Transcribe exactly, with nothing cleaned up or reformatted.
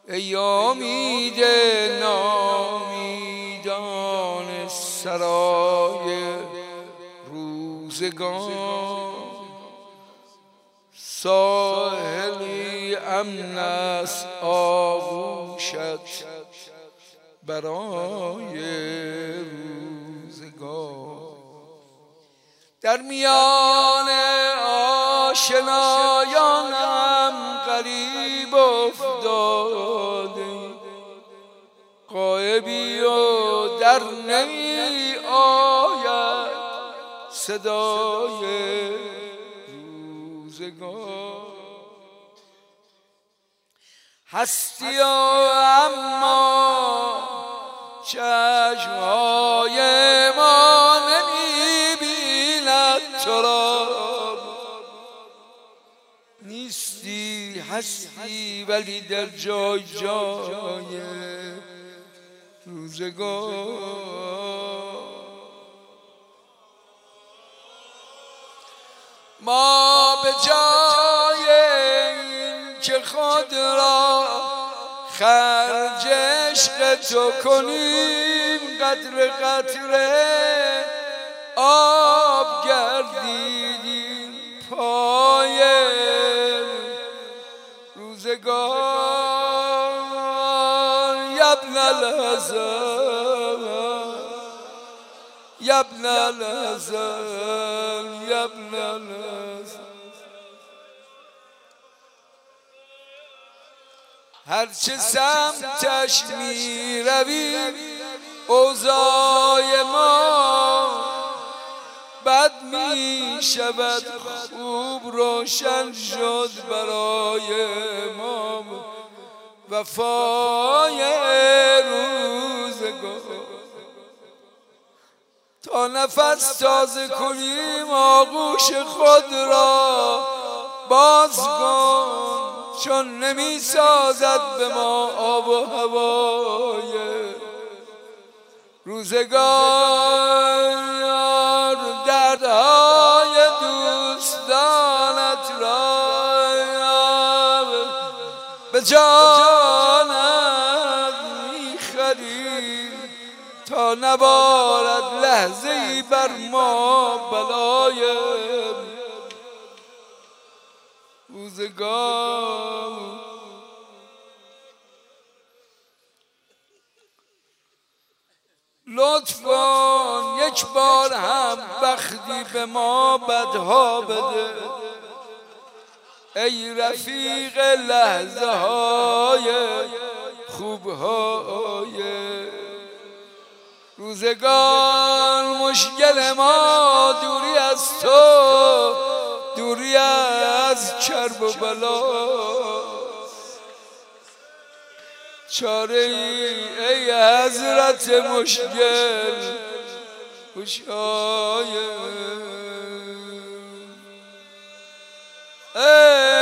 ای امید نامیدان سرای روزگار، ساحلی امن است آغوشت برای روزگار. در میان آشنایانم غریب افتاده، غایبی و در نمی آید صدای روزگار. هستی و اما چشمهای ما نمی بیند تو را، نیستی هستی ولی در جای جای روزگار. ما به جای این که خود را خرج عشق تو کنیم، قطره قطره آب گردیدیم پای روزگار. یبن الازل یبن الازل یبن الازل، هرچه سمتش می رویم اوضاع ما بد می شود، خوب روشن شد برای ما وفای روزگار. تا نفس تازه کنیم آغوش خود را باز کن، چون نمی سازد به ما آب و هوای روزگار. دردهای دوستانت را به جانت می خریم، تا نبارد لحظه ای بر ما بلای روزگار. لطفاً یک بار هم بختی به ما بدها بده، ای رفیق لحظه های خوبهای روزگار. مشکل ما دوری از تو، دوری از کرب و بلا، چاره ای ای حضرت مشکل گشای.